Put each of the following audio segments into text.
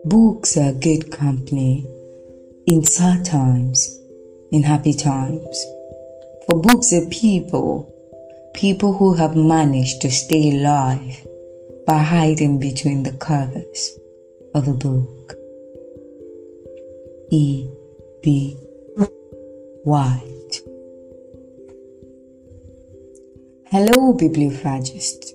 Books are good company in sad times, in happy times. For books are people who have managed to stay alive by hiding between the covers of a book. E.B. White. Hello, bibliophagists.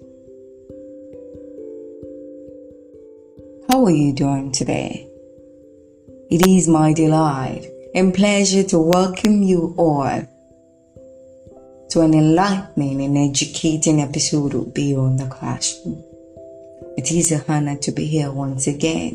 How are you doing today? It is my delight and pleasure to welcome you all to an enlightening and educating episode of Beyond the Classroom. It is an honor to be here once again.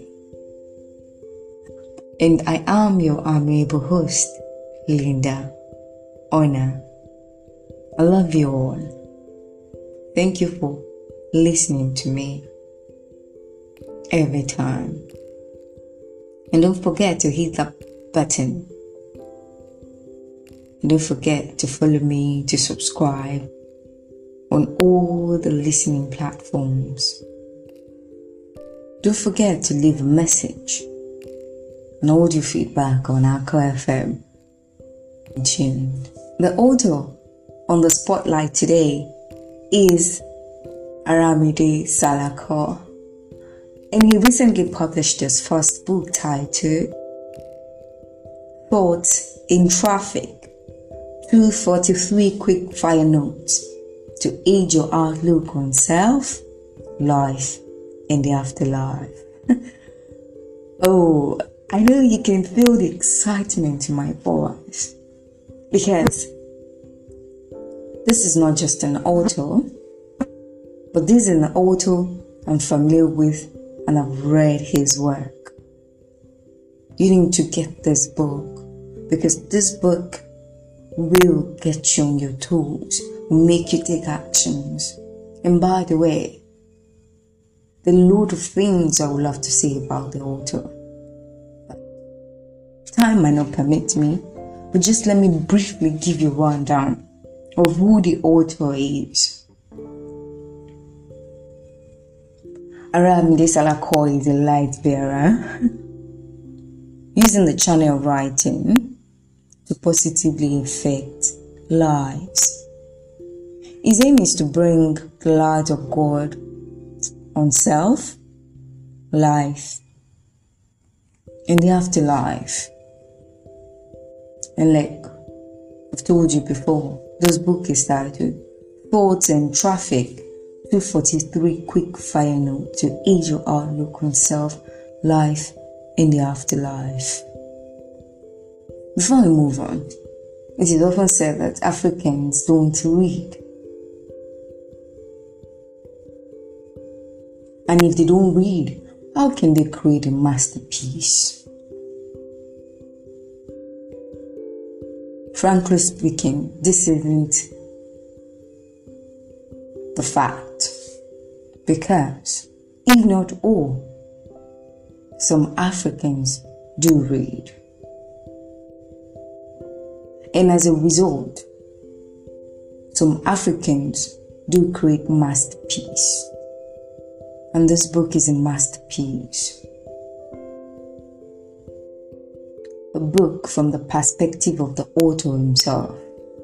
And I am your amiable host, Linda Honor. I love you all. Thank you for listening to me every time. And don't forget to hit that button. And don't forget to follow me, to subscribe on all the listening platforms. Don't forget to leave a message and audio feedback on Anchor FM. Tuned. The author on the spotlight today is Aramide Salako, and he recently published his first book titled Thoughts in Traffic, 243 quick fire notes to aid your outlook on self, life, and the afterlife. Oh, I know you can feel the excitement in my voice, because this is not just an author, but this is an author I'm familiar with and I've read his work. You need to get this book, because this book will get you on your toes, will make you take actions. And by the way, there are a lot of things I would love to say about the author, but time might not permit me. But just let me briefly give you a rundown of who the author is. Aramide Salako is a light bearer, using the channel of writing to positively affect lives. His aim is to bring the light of God on self, life, and the afterlife. And like I've told you before, this book is titled Thoughts in Traffic, 243 quick fire notes to aid your outlook on self, life, and the afterlife. Before I move on, it is often said that Africans don't read. And if they don't read, how can they create a masterpiece? Frankly speaking, this isn't the fact. Because, if not all, some Africans do read. And as a result, some Africans do create masterpiece. And this book is a masterpiece. A book from the perspective of the author himself.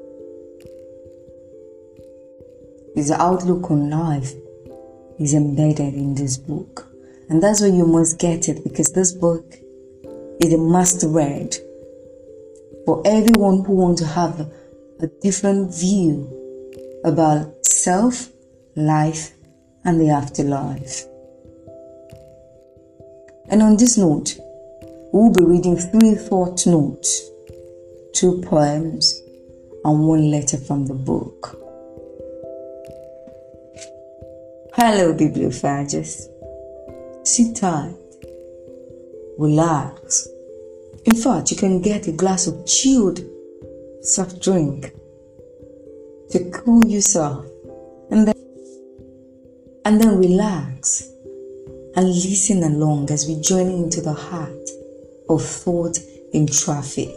His outlook on life is embedded in this book. And that's why you must get it, because this book is a must read for everyone who wants to have a different view about self, life, and the afterlife. And on this note, we'll be reading 3 thought notes, 2 poems, and 1 letter from the book. Hello, bibliophagists. Sit tight, relax. In fact, you can get a glass of chilled soft drink to cool yourself, and then relax and listen along as we journey into the heart of thought in traffic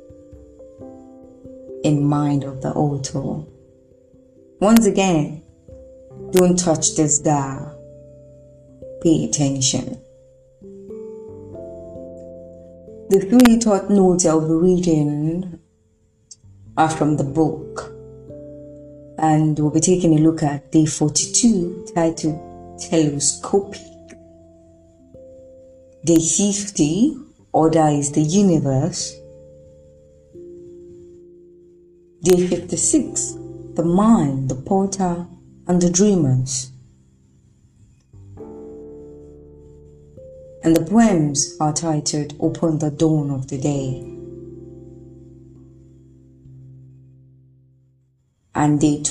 and mind of the author. Once again, don't touch this dial. Pay attention. The three thought notes I'll be reading are from the book, and we'll be taking a look at day 42 titled Telescopic. Day 50, Order is the Universe. Day 56, The Mind, the Porter, and the Dreamers. And the poems are titled Upon the Dawn of the Day. And day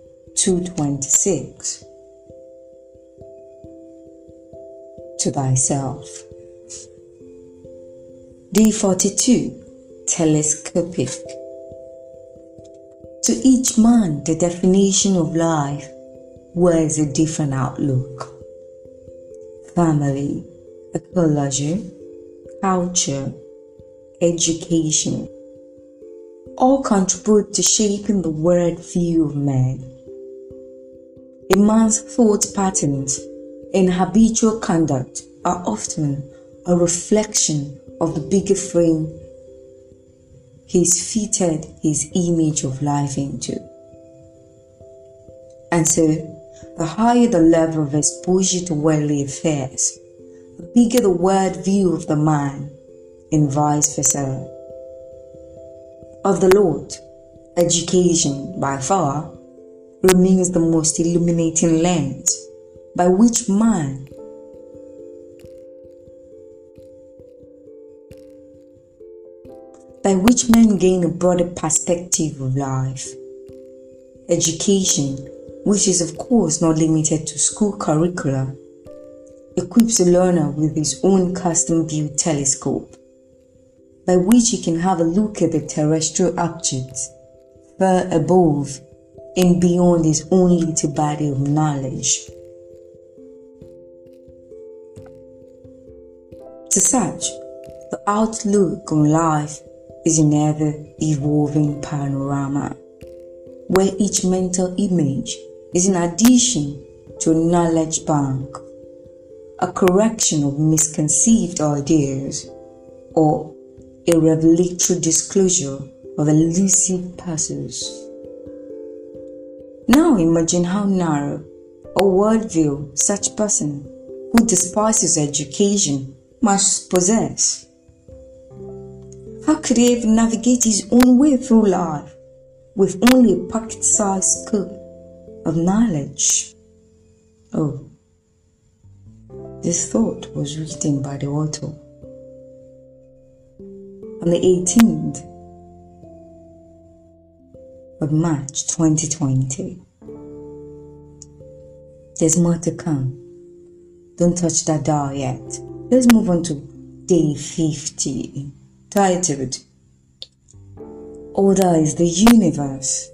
226, To Thyself. Day 42, Telescopic. To each man, the definition of life wears a different outlook. Family, ecology, culture, education, all contribute to shaping the world view of man. A man's thought patterns and habitual conduct are often a reflection of the bigger frame he's fitted his image of life into. And so, the higher the level of exposure to worldly affairs, the bigger the world view of the man, and vice versa. Of the Lord, education, by far, remains the most illuminating lens by which men gain a broader perspective of life. Education, which is of course not limited to school curricula, equips a learner with his own custom-built telescope, by which he can have a look at the terrestrial objects far above and beyond his own little body of knowledge. To such, the outlook on life is an ever-evolving panorama, where each mental image is an addition to a knowledge bank, a correction of misconceived ideas, or a revelatory disclosure of elusive puzzles. Now imagine how narrow a worldview such a person who despises education must possess. How could he ever navigate his own way through life with only a pocket-sized scope of knowledge? Oh, this thought was written by the author on the 18th of March 2020. There's more to come. Don't touch that dial yet. Let's move on to day 50, titled Order is the Universe.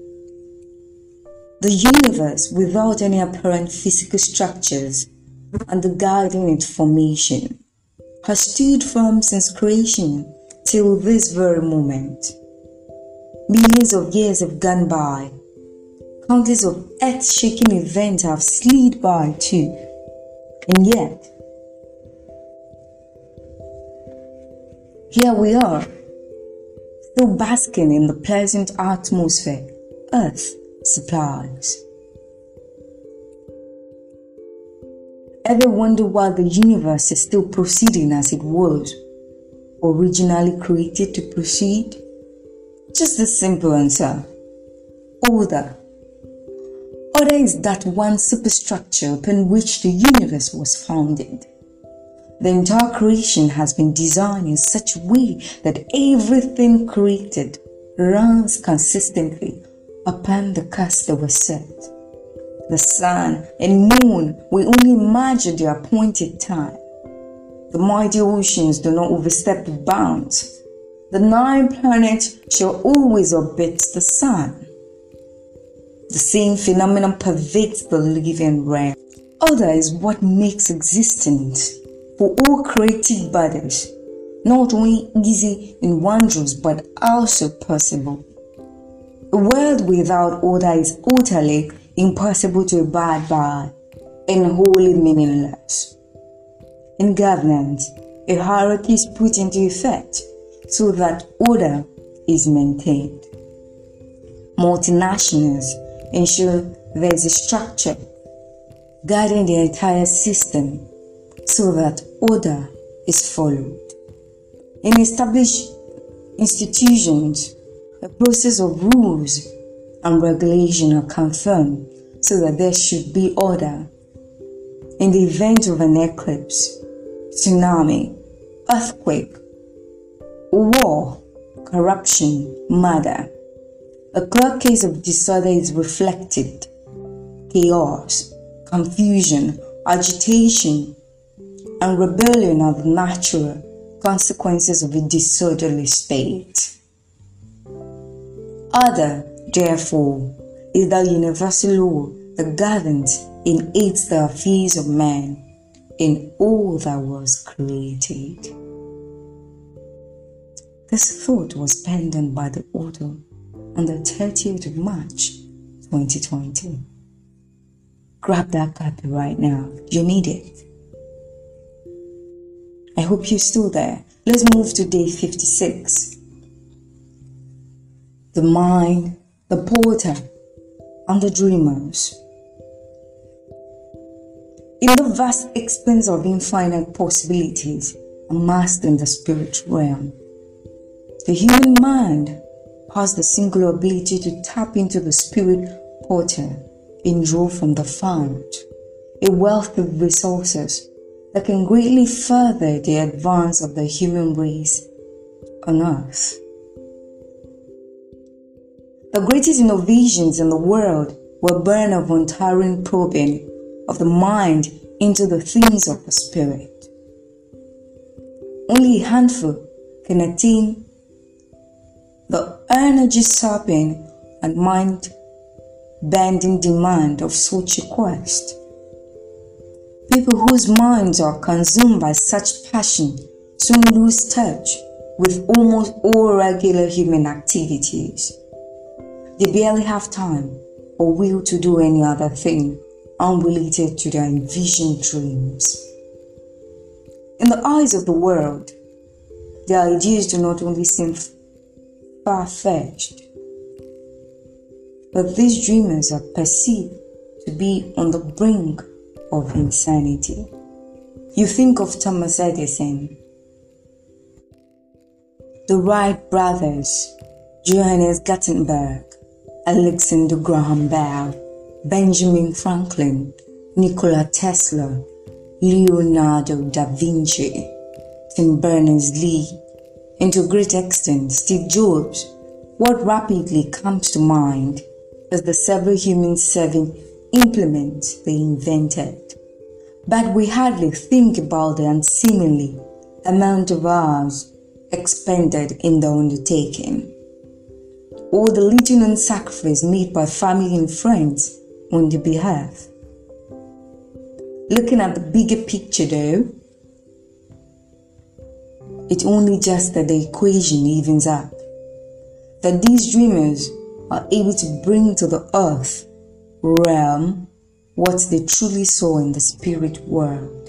The universe, without any apparent physical structures undergirding its formation, has stood firm since creation till this very moment. Millions of years have gone by. Countless of earth-shaking events have slid by too. And yet, here we are, still basking in the pleasant atmosphere Earth supplies. Ever wonder why the universe is still proceeding as it was originally created to proceed? Just a simple answer. Order. Order is that one superstructure upon which the universe was founded. The entire creation has been designed in such a way that everything created runs consistently upon the course that was set. The sun and moon will only emerge at the appointed time. The mighty oceans do not overstep the bounds. The 9 planets shall always orbit the sun. The same phenomenon pervades the living realm. Order is what makes existence for all creative bodies not only easy and wondrous but also possible. A world without order is utterly impossible to abide by and wholly meaningless. In governance, A hierarchy is put into effect so that order is maintained. Multinationals ensure there is a structure guiding the entire system so that order is followed. In established institutions, a process of rules and regulation are confirmed so that there should be order. In the event of an eclipse, tsunami, earthquake, war, corruption, murder, a clear case of disorder is reflected. Chaos, confusion, agitation, and rebellion are the natural consequences of a disorderly state. Order, therefore, is the universal law that governs and aids the affairs of man in all that was created. This thought was penned by the author on the 30th of March, 2020. Grab that copy right now. You need it. I hope you're still there. Let's move to day 56. The mind, the porter, and the dreamers. In the vast expanse of infinite possibilities amassed in the spiritual realm, the human mind has the singular ability to tap into the spirit portal and draw from the fount a wealth of resources that can greatly further the advance of the human race on earth. The greatest innovations in the world were born of untiring probing of the mind into the things of the spirit. Only a handful can attain the energy-sapping and mind-bending demand of such a quest. People whose minds are consumed by such passion soon lose touch with almost all regular human activities. They barely have time or will to do any other thing unrelated to their envisioned dreams. In the eyes of the world, their ideas do not only seem far-fetched, but these dreamers are perceived to be on the brink of insanity. You think of Thomas Edison, the Wright brothers, Johannes Gutenberg, Alexander Graham Bell, Benjamin Franklin, Nikola Tesla, Leonardo da Vinci, Tim Berners-Lee, and to a great extent Steve Jobs. What rapidly comes to mind is the several human-serving implements they invented. But we hardly think about the unseemly amount of hours expended in the undertaking, or the little-known sacrifice made by family and friends on their behalf. Looking at the bigger picture though, it's only just that the equation evens up, that these dreamers are able to bring to the earth realm what they truly saw in the spirit world.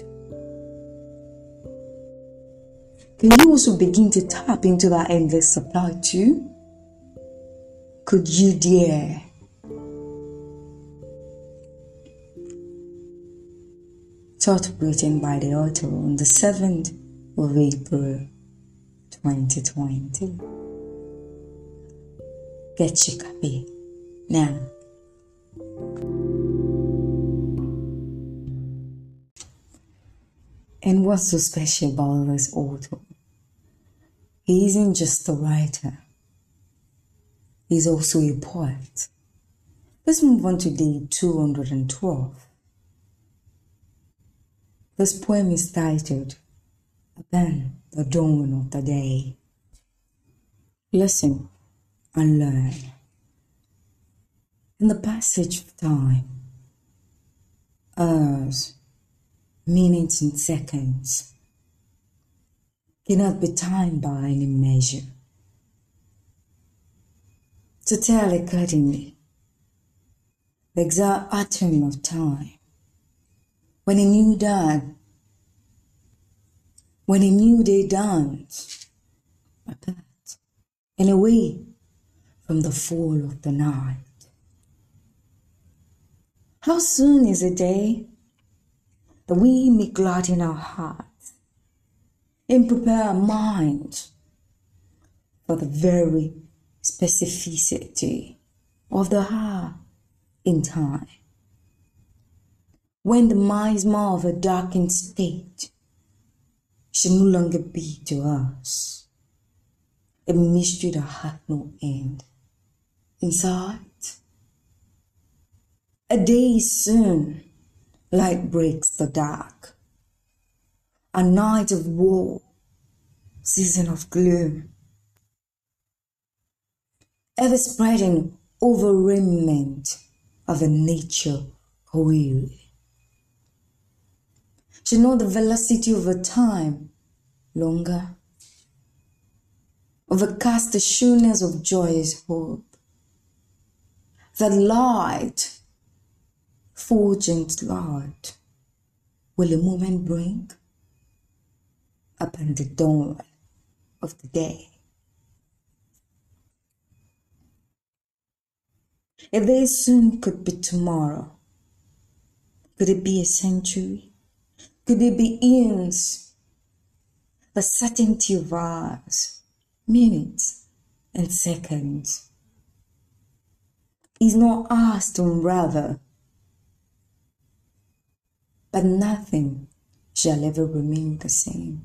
Can you also begin to tap into that endless supply too? Could you dare? Thought written by the author on the 7th of April 2020. Get your copy now. And what's so special about this author? He isn't just a writer, he's also a poet. Let's move on to day 212. This poem is titled, Upon the Dawn of the Day. Listen and learn. In the passage of time, hours, minutes and seconds cannot be timed by any measure. To tell accordingly, the exact atom of time, when a new dawn when a new day dawns, apart and away from the fall of the night. How soon is a day that we may gladden our hearts and prepare our minds for the very specificity of the hour in time, when the miasma of a darkened state should no longer be to us a mystery that hath no end. In sight, a day is soon, light breaks the dark, a night of war, season of gloom, ever spreading over remnant of a nature weary. Should know the velocity of a time longer, overcast the sureness of joyous hope, that light, fulgent light, will a moment bring upon the dawn of the day. If they soon could be tomorrow, could it be a century? Could it be eons? The certainty of hours, minutes, and seconds is not ours to unravel, but nothing shall ever remain the same.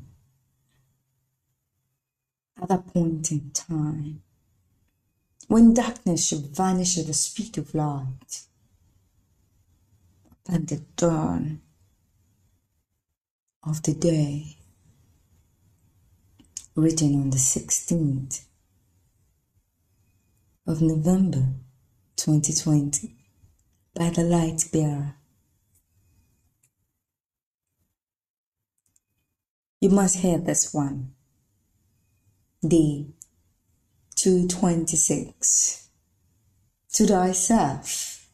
At that point in time, when darkness should vanish at the speed of light, and the dawn of the day, written on the 16th of November 2020 by the light bearer. You must hear this one. Day 226. To thyself.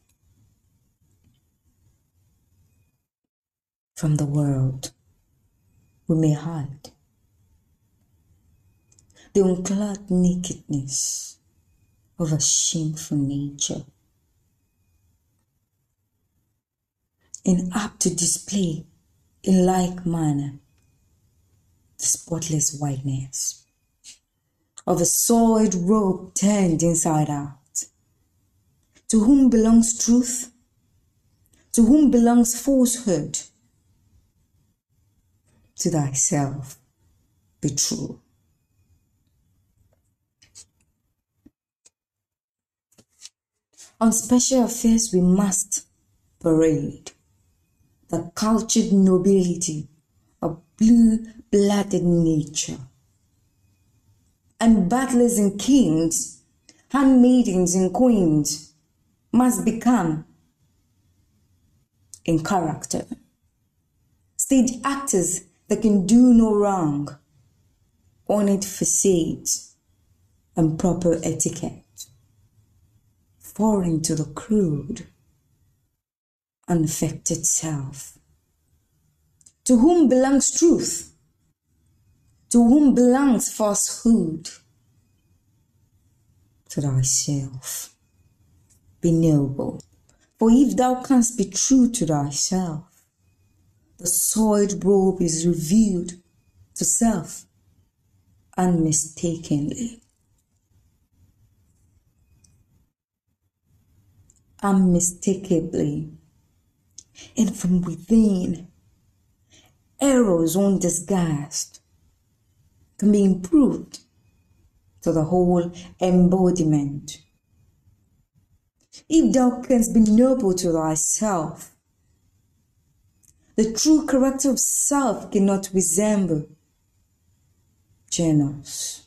From the world we may hide the unclad nakedness of a shameful nature, and apt to display in like manner the spotless whiteness of a soiled robe turned inside out. To whom belongs truth? To whom belongs falsehood? To thyself be true. On special affairs we must parade the cultured nobility of blue-blooded nature, and butlers and kings, handmaidens and queens must become, in character, stage actors that can do no wrong, ornate facades and proper etiquette, foreign to the crude, unaffected self. To whom belongs truth? To whom belongs falsehood? To thyself. Be noble, for if thou canst be true to thyself, the soiled robe is revealed to self unmistakably. Unmistakably, and from within, errors undisguised can be improved to the whole embodiment. If thou canst be noble to thyself, the true character of self cannot resemble Janus,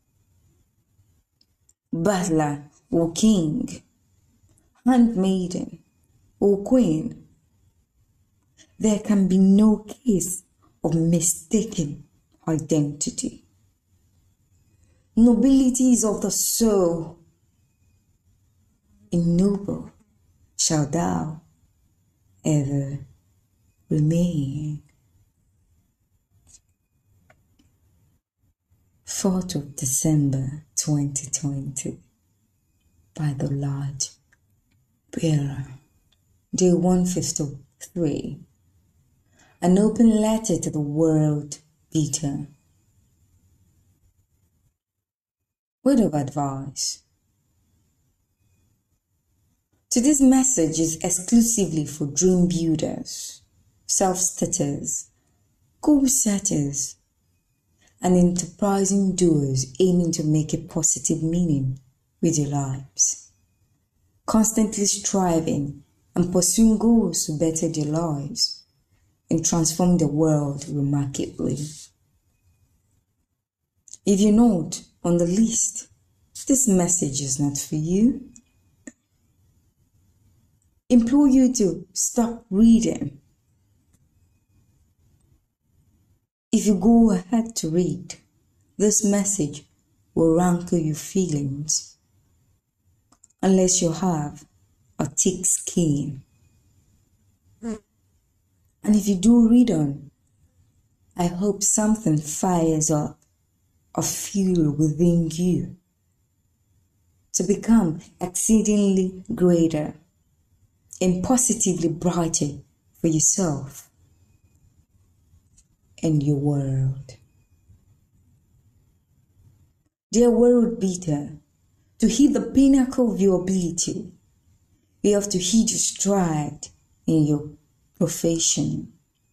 butler or king, handmaiden or queen. There can be no case of mistaken identity. Nobility is of the soul. Ignoble shall thou ever remain. 4th of December 2020 by the Light Bearer. Day 153. An open letter to the world beater. Word of advice. Today's message is exclusively for dream builders, self-starters, goal setters, and enterprising doers aiming to make a positive meaning with their lives, constantly striving and pursuing goals to better their lives and transform the world remarkably. If you're not on the list, this message is not for you. Implore you to stop reading. If you go ahead to read, this message will rankle your feelings unless you have a thick skin. And if you do read on, I hope something fires up a fuel within you to become exceedingly greater and positively brighter for yourself and your world. Dear world beater, to hit the pinnacle of your ability, you have to hit your stride in your profession.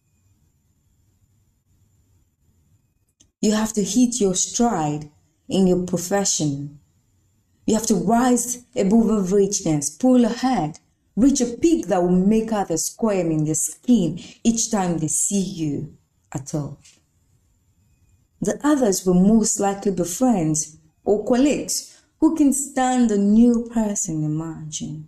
You have to hit your stride in your profession. You have to rise above averageness, pull ahead, reach a peak that will make others squirm in their skin each time they see you at all. The others will most likely be friends or colleagues who can stand the new person emerging.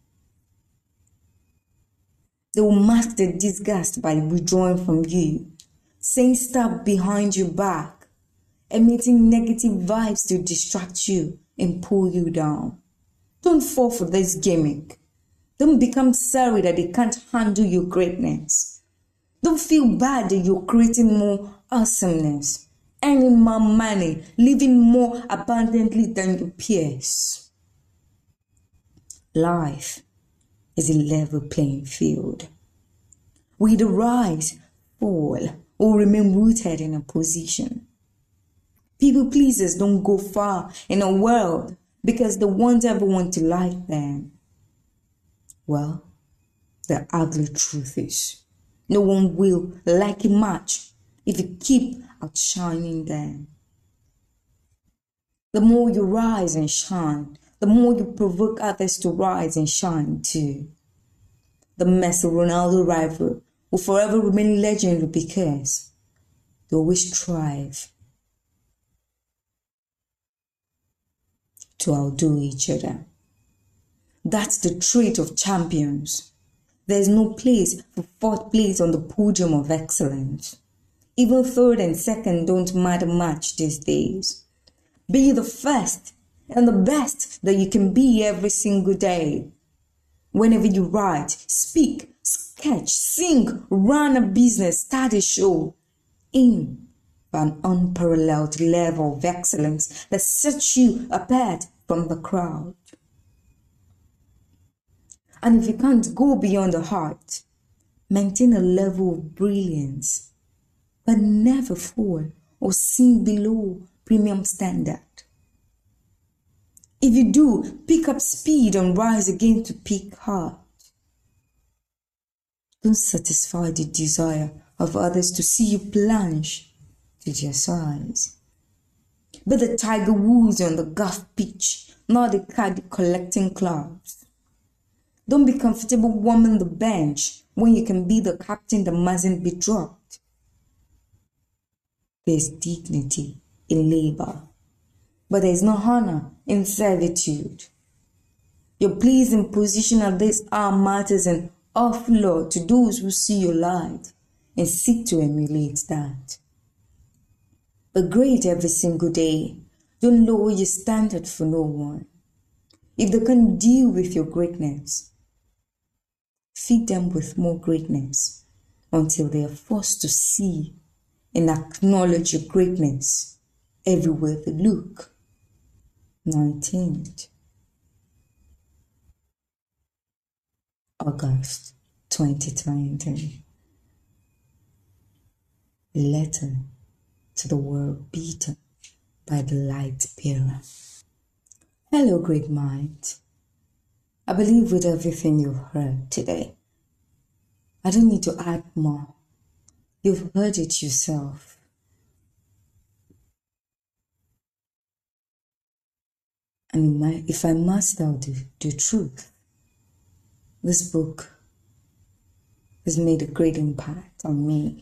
They will mask their disgust by withdrawing from you, saying stuff behind your back, emitting negative vibes to distract you and pull you down. Don't fall for this gimmick. Don't become sorry that they can't handle your greatness. Don't feel bad that you're creating more awesomeness, earning more money, living more abundantly than your peers. Life is a level playing field. We either rise, fall, or remain rooted in a position. People pleasers don't go far in a world because they want everyone to like them. Well, the ugly truth is, no one will like you much if you keep outshining them. The more you rise and shine, the more you provoke others to rise and shine too. The Messi-Ronaldo rival will forever remain legendary because they always strive to outdo each other. That's the trait of champions. There's no place for fourth place on the podium of excellence. Even third and second don't matter much these days. Be the first and the best that you can be every single day. Whenever you write, speak, sketch, sing, run a business, start a show, aim for an unparalleled level of excellence that sets you apart from the crowd. And if you can't go beyond the heart, maintain a level of brilliance, but never fall or sink below premium standard. If you do, pick up speed and rise again to peak hard. Don't satisfy the desire of others to see you plunge to their size. Be the Tiger Woods on the golf pitch, not the card collecting clubs. Don't be comfortable warming the bench when you can be the captain that mustn't be dropped. There's dignity in labor, but there's no honor in servitude. Your place and position at this hour matters an awful lot to those who see your light and seek to emulate that. But great every single day. Don't lower your standard for no one. If they can't deal with your greatness, feed them with more greatness until they are forced to see and acknowledge your greatness everywhere they look. 19th August 2020. A letter to the world beaten by the light bearer. Hello, great minds. I believe with everything you've heard today, I don't need to add more. You've heard it yourself. And if I must tell the truth, this book has made a great impact on me.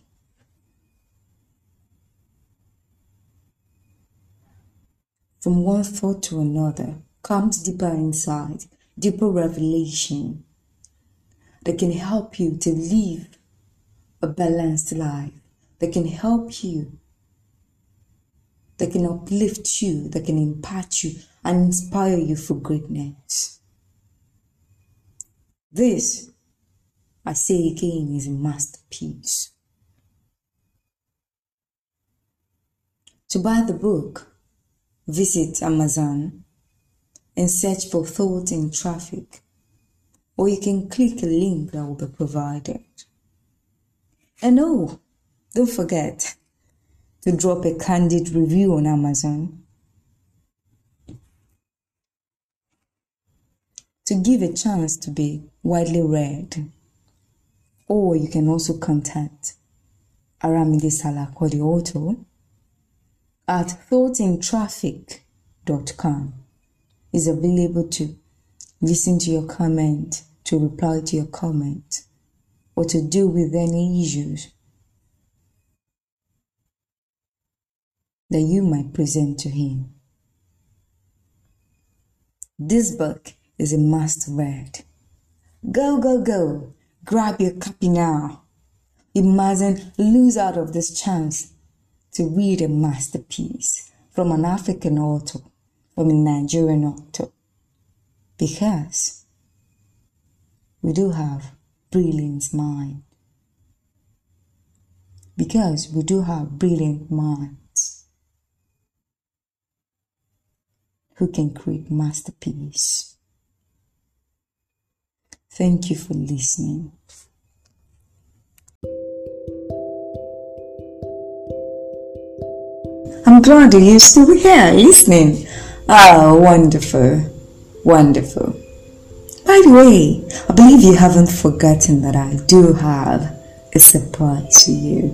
From one thought to another comes deeper insight, deeper revelation that can help you to live a balanced life, that can help you, that can uplift you, that can impact you and inspire you for greatness. This, I say again, is a masterpiece. To buy the book, visit Amazon and search for Thoughts in Traffic, or you can click a link that will be provided. And oh, don't forget to drop a candid review on Amazon to give a chance to be widely read. Or you can also contact Aramide Salako, the author, at thoughtsintraffic.com. Is available to listen to your comment, to reply to your comment, or to deal with any issues that you might present to him. This book is a must read. Go, go, go. Grab your copy now. You mustn't lose out of this chance to read a masterpiece from an African author, from a Nigerian author. Because we do have brilliant mind. Because we do have brilliant minds who can create masterpiece. Thank you for listening. I'm glad that you're still here listening. Ah, wonderful. Wonderful. By the way, I believe you haven't forgotten that I do have a surprise for you.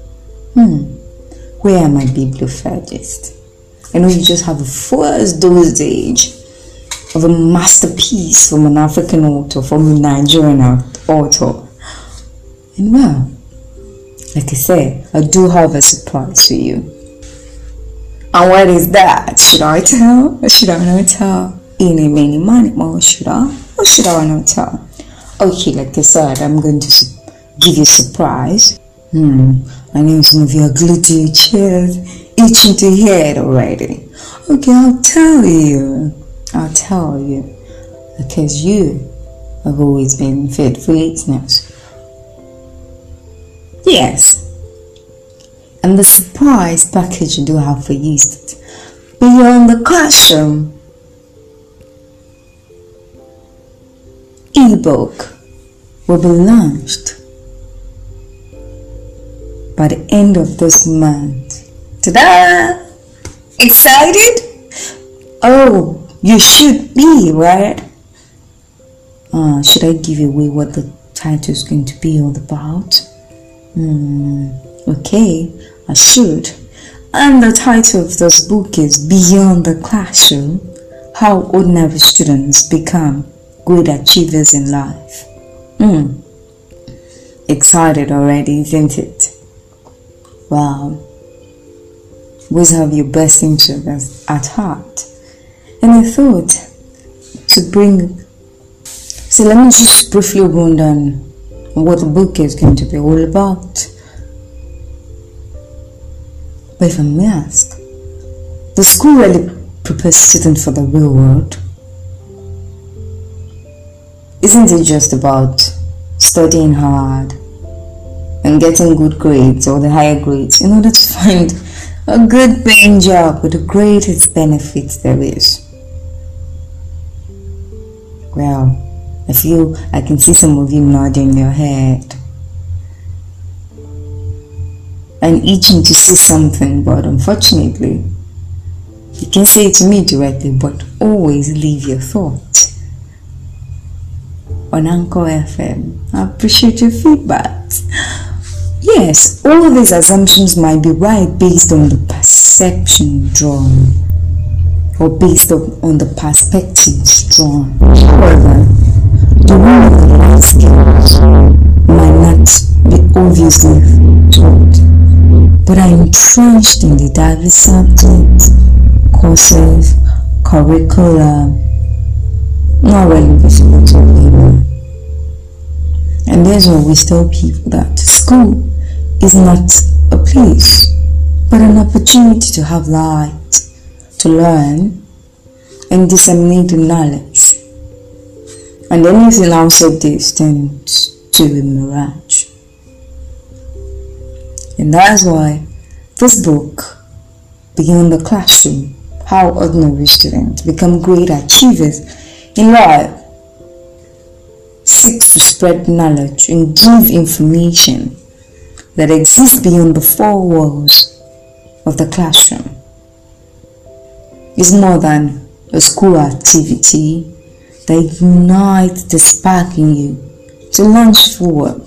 Where are my bibliophagists? I know you just have a first dosage of a masterpiece from an African author, from a Nigerian author. And well, like I said, I do have a surprise for you. And what is that? Should I tell or should I not tell? Any, many, money, more, should I? Or should I not tell? Okay, like I said, I'm going to give you a surprise. I know some of you are glued to your chairs, itching to hear it already. Okay, I'll tell you. Because you have always been faithful listeners. Yes. And the surprise package I do have for you is that Beyond the Classroom ebook will be launched by the end of this month. Ta-da! Excited? Oh, you should be, right? Should I give away what the title is going to be all about? Okay, I should. And the title of this book is Beyond the Classroom: How Ordinary Students Become Great Achievers in Life. Excited already, isn't it? Wow. Always have your best interests at heart. And I thought to bring... So let me just briefly run down what the book is going to be all about. But if I may ask, the school really prepares students for the real world? Isn't it just about studying hard and getting good grades or the higher grades in order to find A good paying job with the greatest benefits there is. Well, I can see some of you nodding your head and itching to say something, but unfortunately, you can say it to me directly, but always leave your thoughts on Anchor FM. I appreciate your feedback. Yes, all these assumptions might be right based on the perception drawn or based on the perspectives drawn. However, the role of the life skills might not be obviously taught, but are entrenched in the diverse subjects, courses, curriculum, not really visible to labor. And there's always tell people that school is not a place, but an opportunity to have light, to learn, and disseminate the knowledge. And anything outside this tends to a mirage. And that's why this book, Beyond the Classroom, How Ordinary Students Become Great Achievers in Life, seeks to spread knowledge and give information that exists beyond the four walls of the classroom. It's more than a school activity that ignites the spark in you to launch forward,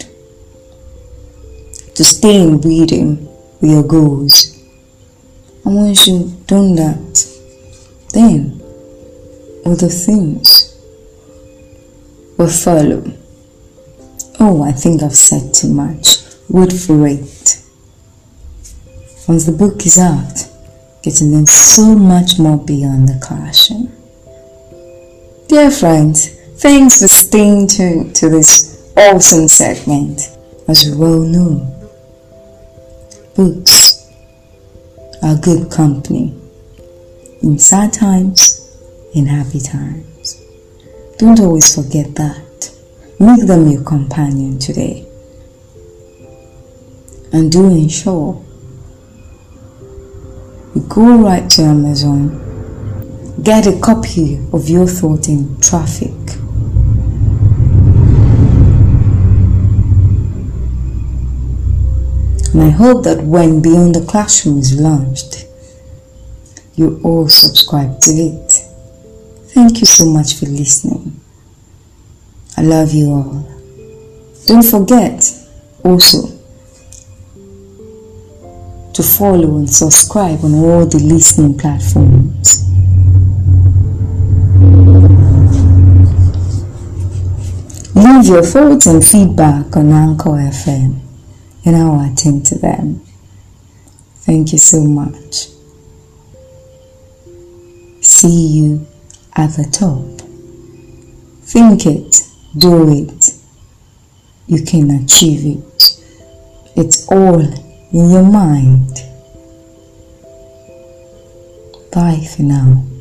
to stay in rhythm with your goals. And once you've done that, then other things will follow. Oh, I think I've said too much. Wait for it. Once the book is out, get to learn so much more beyond the classroom. Dear friends, thanks for staying tuned to this awesome segment. As you well know, books are good company in sad times and happy times. Don't always forget that. Make them your companion today. And do ensure you go right to Amazon, get a copy of Your Thought in Traffic. And I hope that when Beyond the Classroom is launched, you all subscribe to it. Thank you so much for listening. I love you all. Don't forget also to follow and subscribe on all the listening platforms. Leave your thoughts and feedback on Anchor FM and I'll attend to them. Thank you so much. See you at the top. Think it, do it. You can achieve it. It's all in your mind. Bye for now.